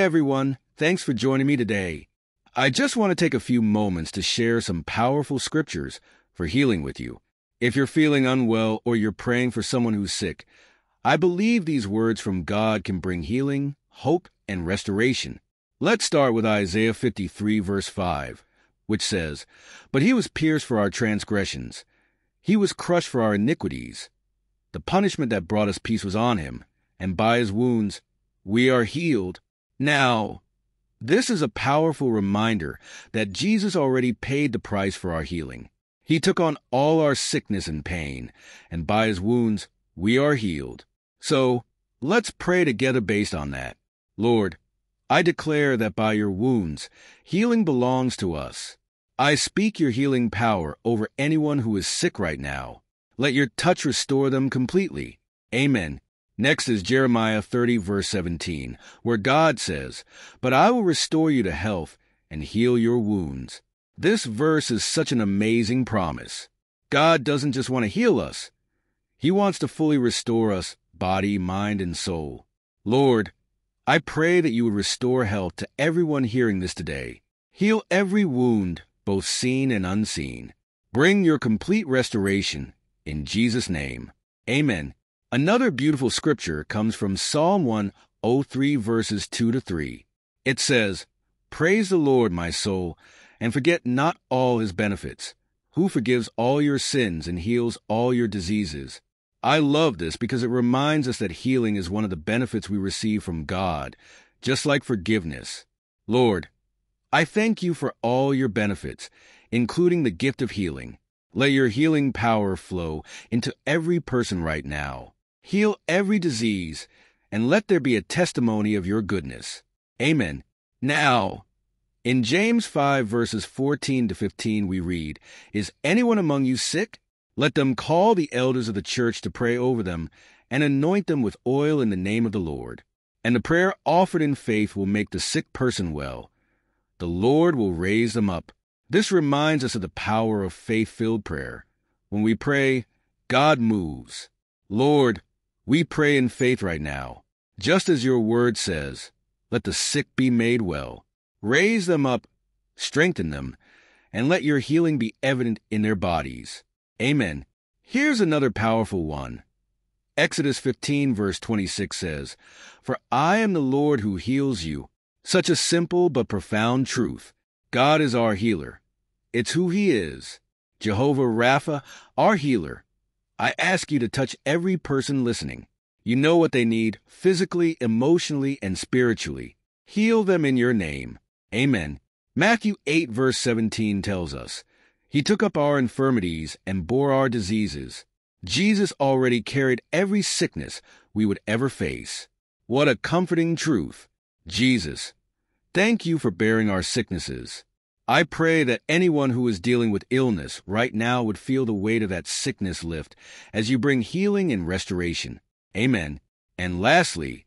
everyone. Thanks for joining me today. I just want to take a few moments to share some powerful scriptures for healing with you. If you're feeling unwell or you're praying for someone who's sick, I believe these words from God can bring healing, hope, and restoration. Let's start with Isaiah 53, verse 5, which says, "But he was pierced for our transgressions. He was crushed for our iniquities. The punishment that brought us peace was on him, and by his wounds we are healed." Now, this is a powerful reminder that Jesus already paid the price for our healing. He took on all our sickness and pain, and by his wounds we are healed. So, let's pray together based on that. Lord, I declare that by your wounds, healing belongs to us. I speak your healing power over anyone who is sick right now. Let your touch restore them completely. Amen. Next is Jeremiah 30, verse 17, where God says, "But I will restore you to health and heal your wounds." This verse is such an amazing promise. God doesn't just want to heal us. He wants to fully restore us, body, mind, and soul. Lord, I pray that you would restore health to everyone hearing this today. Heal every wound, both seen and unseen. Bring your complete restoration in Jesus' name. Amen. Another beautiful scripture comes from Psalm 103, verses 2 to 3. It says, "Praise the Lord, my soul, and forget not all his benefits, who forgives all your sins and heals all your diseases." I love this because it reminds us that healing is one of the benefits we receive from God, just like forgiveness. Lord, I thank you for all your benefits, including the gift of healing. Let your healing power flow into every person right now. Heal every disease, and let there be a testimony of your goodness. Amen. Now, in James 5, verses 14 to 15, we read, "Is anyone among you sick? Let them call the elders of the church to pray over them and anoint them with oil in the name of the Lord. And the prayer offered in faith will make the sick person well. The Lord will raise them up." This reminds us of the power of faith-filled prayer. When we pray, God moves. Lord, we pray in faith right now. Just as your word says, let the sick be made well. Raise them up, strengthen them, and let your healing be evident in their bodies. Amen. Here's another powerful one. Exodus 15, verse 26 says, "For I am the Lord who heals you." Such a simple but profound truth. God is our healer. It's who he is. Jehovah Rapha, our healer. I ask you to touch every person listening. You know what they need physically, emotionally, and spiritually. Heal them in your name. Amen. Matthew 8, verse 17 tells us, "He took up our infirmities and bore our diseases." Jesus already carried every sickness we would ever face. What a comforting truth. Jesus, thank you for bearing our sicknesses. I pray that anyone who is dealing with illness right now would feel the weight of that sickness lift as you bring healing and restoration. Amen. And lastly,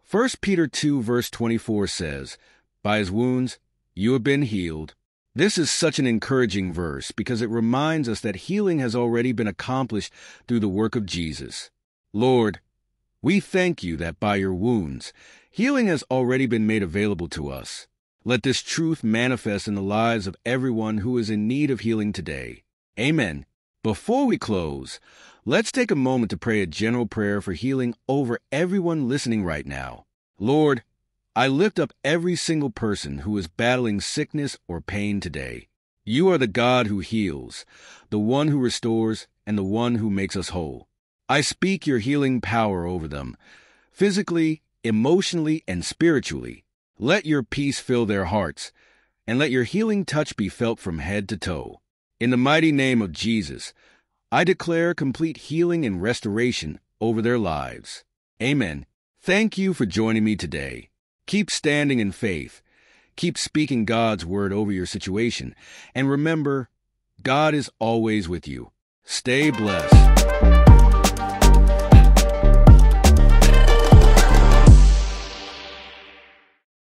1 Peter 2, verse 24 says, "By his wounds you have been healed." This is such an encouraging verse because it reminds us that healing has already been accomplished through the work of Jesus. Lord, we thank you that by your wounds, healing has already been made available to us. Let this truth manifest in the lives of everyone who is in need of healing today. Amen. Before we close, let's take a moment to pray a general prayer for healing over everyone listening right now. Lord, I lift up every single person who is battling sickness or pain today. You are the God who heals, the one who restores, and the one who makes us whole. I speak your healing power over them, physically, emotionally, and spiritually. Let your peace fill their hearts, and let your healing touch be felt from head to toe. In the mighty name of Jesus, I declare complete healing and restoration over their lives. Amen. Thank you for joining me today. Keep standing in faith. Keep speaking God's word over your situation. And remember, God is always with you. Stay blessed.